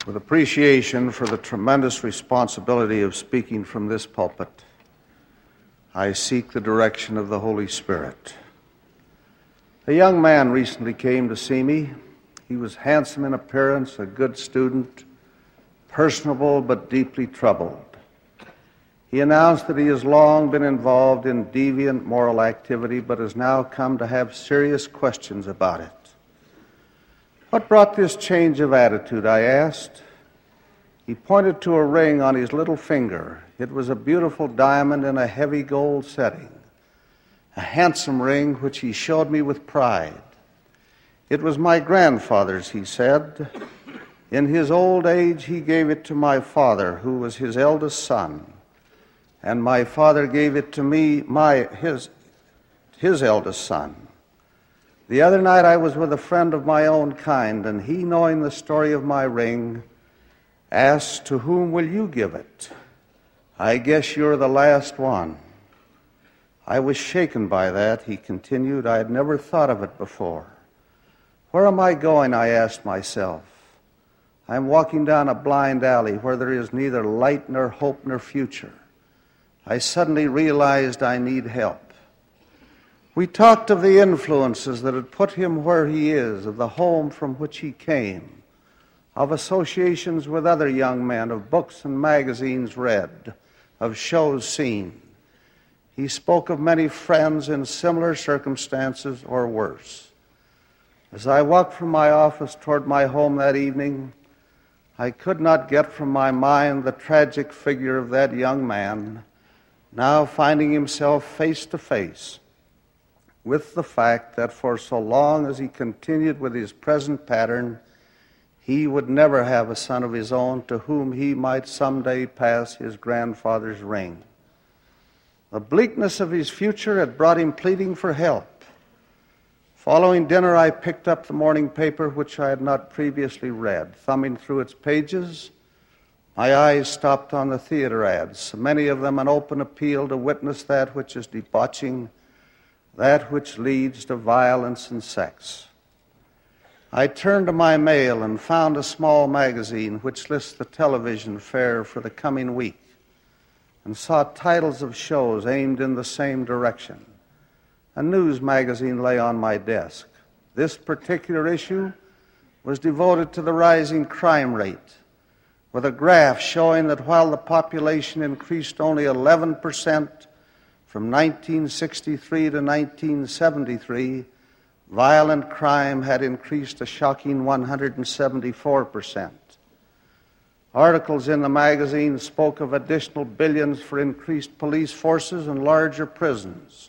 With appreciation for the tremendous responsibility of speaking from this pulpit, I seek the direction of the Holy Spirit. A young man recently came to see me. He was handsome in appearance, a good student, personable but deeply troubled. He announced that he has long been involved in deviant moral activity but has now come to have serious questions about it. What brought this change of attitude, I asked. He pointed to a ring on his little finger. It was a beautiful diamond in a heavy gold setting, a handsome ring which he showed me with pride. It was my grandfather's, he said. In his old age, he gave it to my father, who was his eldest son, and my father gave it to me, his eldest son. The other night I was with a friend of my own kind, and he, knowing the story of my ring, asked, "To whom will you give it? I guess you're the last one." I was shaken by that, he continued. I had never thought of it before. Where am I going, I asked myself. I'm walking down a blind alley where there is neither light nor hope nor future. I suddenly realized I need help. We talked of the influences that had put him where he is, of the home from which he came, of associations with other young men, of books and magazines read, of shows seen. He spoke of many friends in similar circumstances or worse. As I walked from my office toward my home that evening, I could not get from my mind the tragic figure of that young man, now finding himself face to face with the fact that for so long as he continued with his present pattern, he would never have a son of his own to whom he might someday pass his grandfather's ring. The bleakness of his future had brought him pleading for help. Following dinner, I picked up the morning paper, which I had not previously read. Thumbing through its pages, my eyes stopped on the theater ads, many of them an open appeal to witness that which is debauching, that which leads to violence and sex. I turned to my mail and found a small magazine which lists the television fare for the coming week, and saw titles of shows aimed in the same direction. A news magazine lay on my desk. This particular issue was devoted to the rising crime rate, with a graph showing that while the population increased only 11% from 1963 to 1973, violent crime had increased a shocking 174%. Articles in the magazine spoke of additional billions for increased police forces and larger prisons.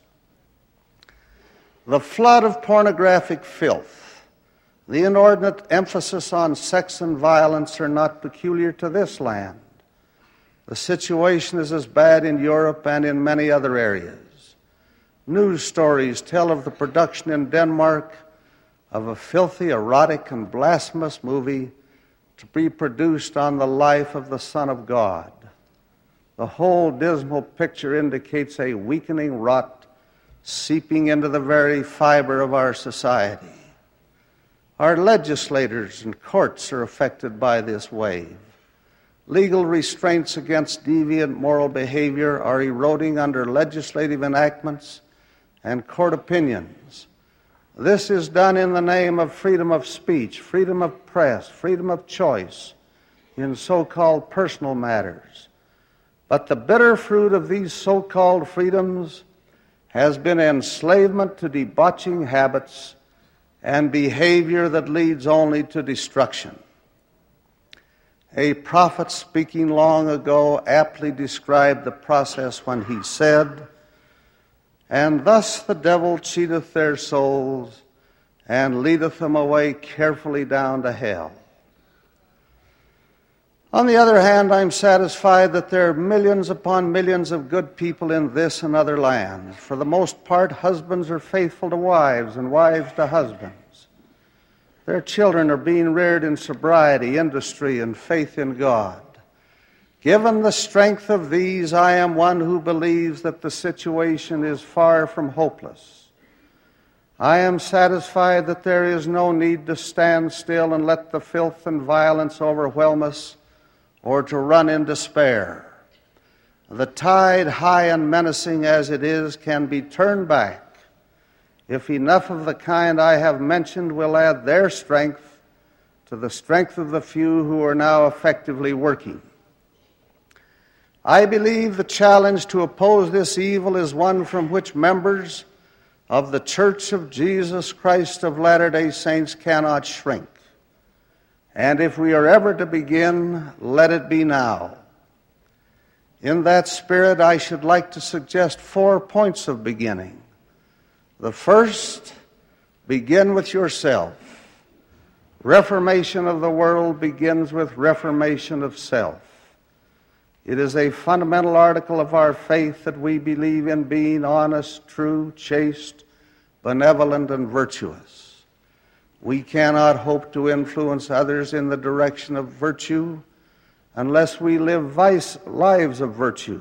The flood of pornographic filth, the inordinate emphasis on sex and violence are not peculiar to this land. The situation is as bad in Europe and in many other areas. News stories tell of the production in Denmark of a filthy, erotic, and blasphemous movie to be produced on the life of the Son of God. The whole dismal picture indicates a weakening rot seeping into the very fiber of our society. Our legislators and courts are affected by this wave. Legal restraints against deviant moral behavior are eroding under legislative enactments and court opinions. This is done in the name of freedom of speech, freedom of press, freedom of choice in so-called personal matters. But the bitter fruit of these so-called freedoms has been enslavement to debauching habits and behavior that leads only to destruction. A prophet speaking long ago aptly described the process when he said, "And thus the devil cheateth their souls, and leadeth them away carefully down to hell." On the other hand, I'm satisfied that there are millions upon millions of good people in this and other lands. For the most part, husbands are faithful to wives and wives to husbands. Their children are being reared in sobriety, industry, and faith in God. Given the strength of these, I am one who believes that the situation is far from hopeless. I am satisfied that there is no need to stand still and let the filth and violence overwhelm us, or to run in despair. The tide, high and menacing as it is, can be turned back if enough of the kind I have mentioned will add their strength to the strength of the few who are now effectively working. I believe the challenge to oppose this evil is one from which members of the Church of Jesus Christ of Latter-day Saints cannot shrink. And if we are ever to begin, let it be now. In that spirit, I should like to suggest 4 points of beginning. The first, begin with yourself. Reformation of the world begins with reformation of self. It is a fundamental article of our faith that we believe in being honest, true, chaste, benevolent, and virtuous. We cannot hope to influence others in the direction of virtue unless we live lives of virtue.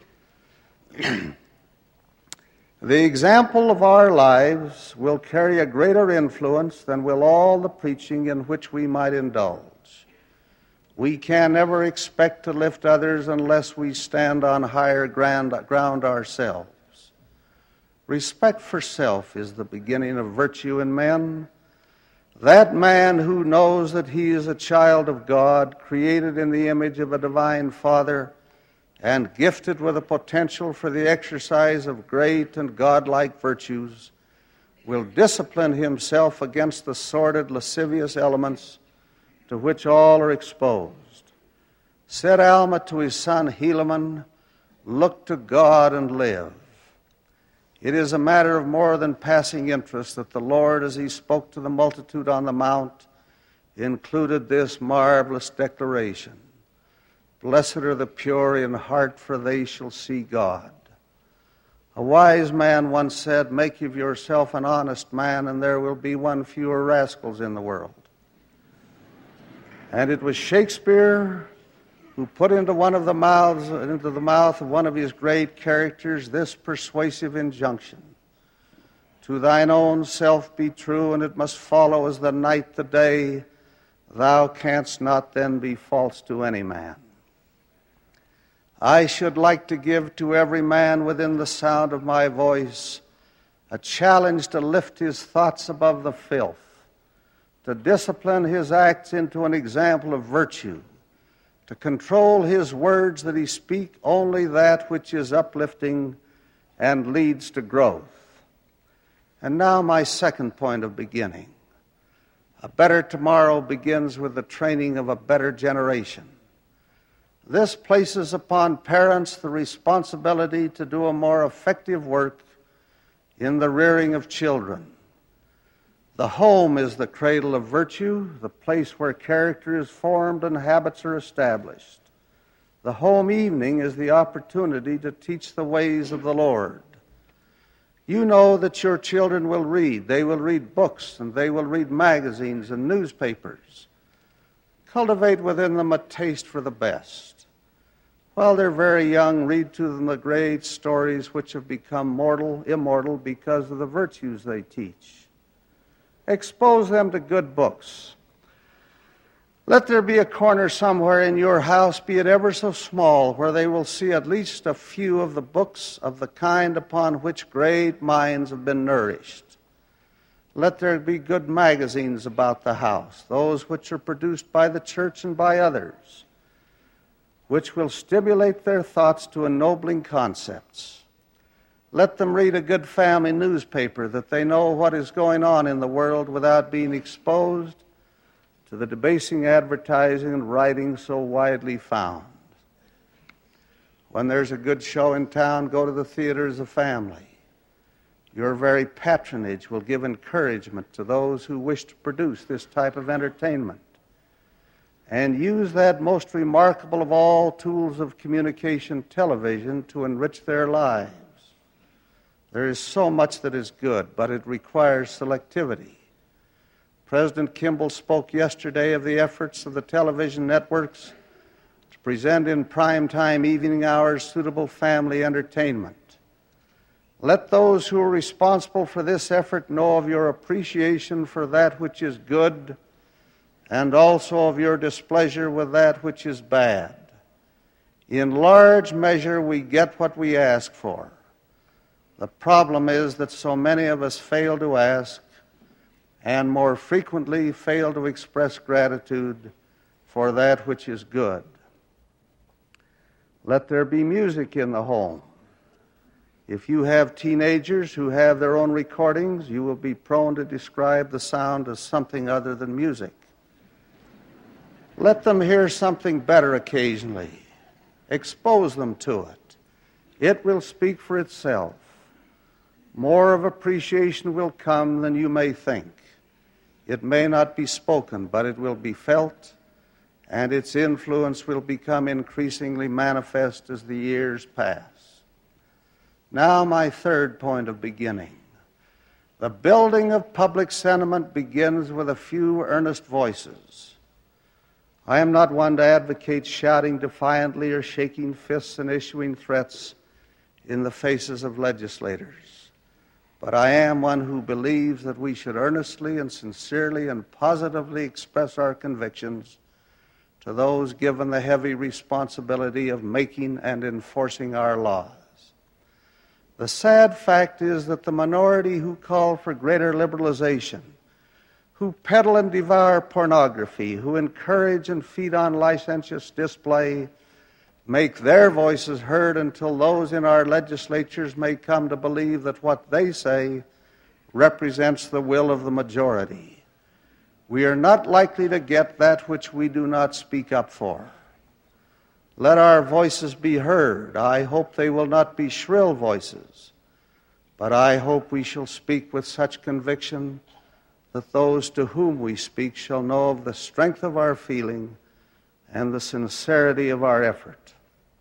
The example of our lives will carry a greater influence than will all the preaching in which we might indulge. We can never expect to lift others unless we stand on higher ground ourselves. Respect for self is the beginning of virtue in men. That man who knows that he is a child of God, created in the image of a divine Father, and gifted with a potential for the exercise of great and godlike virtues, will discipline himself against the sordid, lascivious elements to which all are exposed. Said Alma to his son Helaman, "Look to God and live." It is a matter of more than passing interest that the Lord, as he spoke to the multitude on the mount, included this marvelous declaration: "Blessed are the pure in heart, for they shall see God." A wise man once said, "Make of yourself an honest man, and there will be one fewer rascals in the world." And it was Shakespeare who put into the mouth of one of his great characters this persuasive injunction: "To thine own self be true, and it must follow as the night the day. Thou canst not then be false to any man." I should like to give to every man within the sound of my voice a challenge to lift his thoughts above the filth, to discipline his acts into an example of virtue, to control his words that he speak only that which is uplifting and leads to growth. And now my second point of beginning. A better tomorrow begins with the training of a better generation. This places upon parents the responsibility to do a more effective work in the rearing of children. The home is the cradle of virtue, the place where character is formed and habits are established. The home evening is the opportunity to teach the ways of the Lord. You know that your children will read. They will read books, and they will read magazines and newspapers. Cultivate within them a taste for the best. While they're very young, read to them the great stories which have become immortal because of the virtues they teach. Expose them to good books. Let there be a corner somewhere in your house, be it ever so small, where they will see at least a few of the books of the kind upon which great minds have been nourished. Let there be good magazines about the house, those which are produced by the church and by others, which will stimulate their thoughts to ennobling concepts. Let them read a good family newspaper, that they know what is going on in the world without being exposed to the debasing advertising and writing so widely found. When there's a good show in town, go to the theater as a family. Your very patronage will give encouragement to those who wish to produce this type of entertainment. And use that most remarkable of all tools of communication, television, to enrich their lives. There is so much that is good, but it requires selectivity. President Kimball spoke yesterday of the efforts of the television networks to present in primetime evening hours suitable family entertainment. Let those who are responsible for this effort know of your appreciation for that which is good and also of your displeasure with that which is bad. In large measure, we get what we ask for. The problem is that so many of us fail to ask and more frequently fail to express gratitude for that which is good. Let there be music in the home. If you have teenagers who have their own recordings, you will be prone to describe the sound as something other than music. Let them hear something better occasionally. Expose them to it. It will speak for itself. More of appreciation will come than you may think. It may not be spoken, but it will be felt, and its influence will become increasingly manifest as the years pass. Now, my third point of beginning. The building of public sentiment begins with a few earnest voices. I am not one to advocate shouting defiantly or shaking fists and issuing threats in the faces of legislators, but I am one who believes that we should earnestly and sincerely and positively express our convictions to those given the heavy responsibility of making and enforcing our laws. The sad fact is that the minority who call for greater liberalization, who peddle and devour pornography, who encourage and feed on licentious display, make their voices heard until those in our legislatures may come to believe that what they say represents the will of the majority. We are not likely to get that which we do not speak up for. Let our voices be heard. I hope they will not be shrill voices, but I hope we shall speak with such conviction that those to whom we speak shall know of the strength of our feeling and the sincerity of our effort.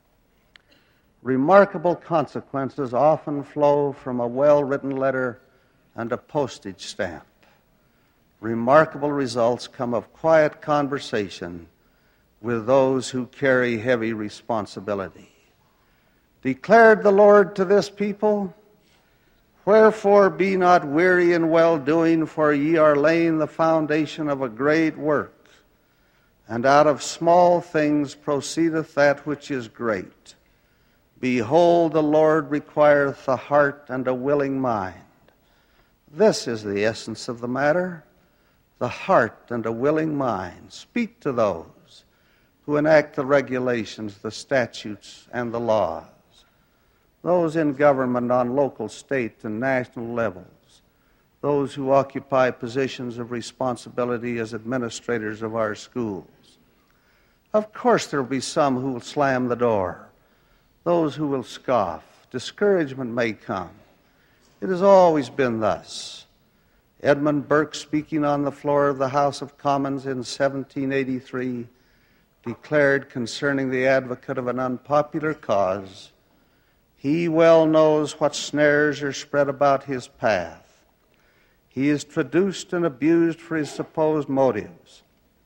Remarkable consequences often flow from a well-written letter and a postage stamp. Remarkable results come of quiet conversation with those who carry heavy responsibility. Declared the Lord to this people, "Wherefore be not weary in well-doing, for ye are laying the foundation of a great work. And out of small things proceedeth that which is great. Behold, the Lord requireth a heart and a willing mind." This is the essence of the matter, the heart and a willing mind. Speak to those who enact the regulations, the statutes, and the laws, those in government on local, state, and national levels, those who occupy positions of responsibility as administrators of our schools. Of course, there will be some who will slam the door, those who will scoff. Discouragement may come. It has always been thus. Edmund Burke, speaking on the floor of the House of Commons in 1783, declared concerning the advocate of an unpopular cause, "He well knows what snares are spread about his path. He is traduced and abused for his supposed motives.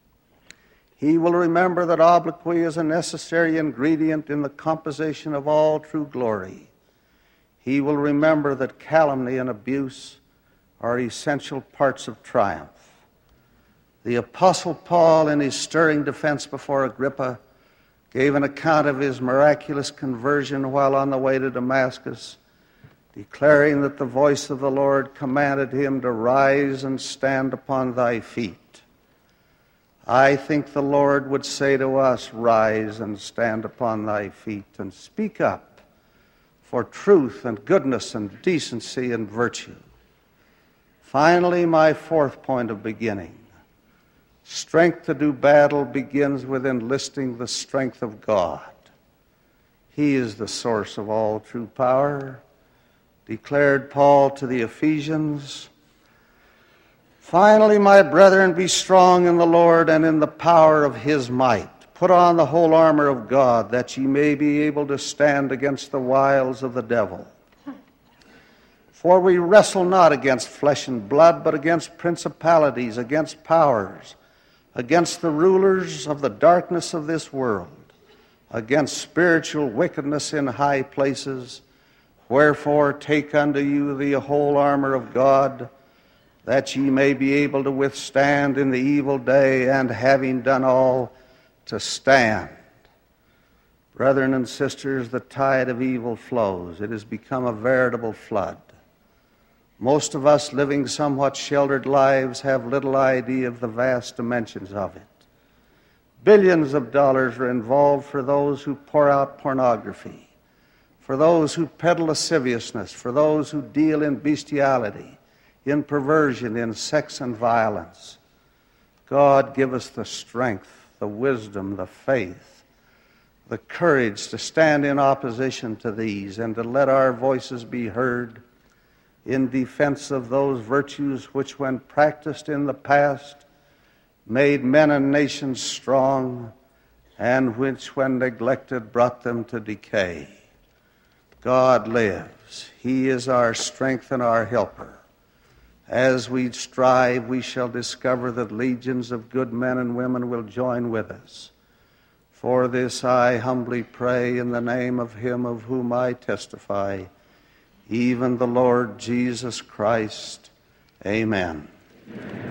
He will remember that obloquy is a necessary ingredient in the composition of all true glory. He will remember that calumny and abuse are essential parts of triumph." The Apostle Paul, in his stirring defense before Agrippa, gave an account of his miraculous conversion while on the way to Damascus, declaring that the voice of the Lord commanded him to rise and stand upon thy feet. I think the Lord would say to us, rise and stand upon thy feet and speak up for truth and goodness and decency and virtue. Finally, my fourth point of beginning. Strength to do battle begins with enlisting the strength of God. He is the source of all true power, declared Paul to the Ephesians. Finally, my brethren, be strong in the Lord and in the power of his might. Put on the whole armor of God, that ye may be able to stand against the wiles of the devil. For we wrestle not against flesh and blood, but against principalities, against powers, against the rulers of the darkness of this world, against spiritual wickedness in high places. Wherefore take unto you the whole armor of God, that ye may be able to withstand in the evil day, and having done all, to stand. Brethren and sisters, the tide of evil flows. It has become a veritable flood. Most of us living somewhat sheltered lives have little idea of the vast dimensions of it. Billions of dollars are involved for those who pour out pornography, for those who peddle lasciviousness, for those who deal in bestiality, in perversion, in sex and violence. God, give us the strength, the wisdom, the faith, the courage to stand in opposition to these and to let our voices be heard in defense of those virtues which, when practiced in the past, made men and nations strong, and which, when neglected, brought them to decay. God lives. He is our strength and our helper. As we strive, we shall discover that legions of good men and women will join with us. For this I humbly pray in the name of him of whom I testify, even the Lord Jesus Christ. Amen. Amen.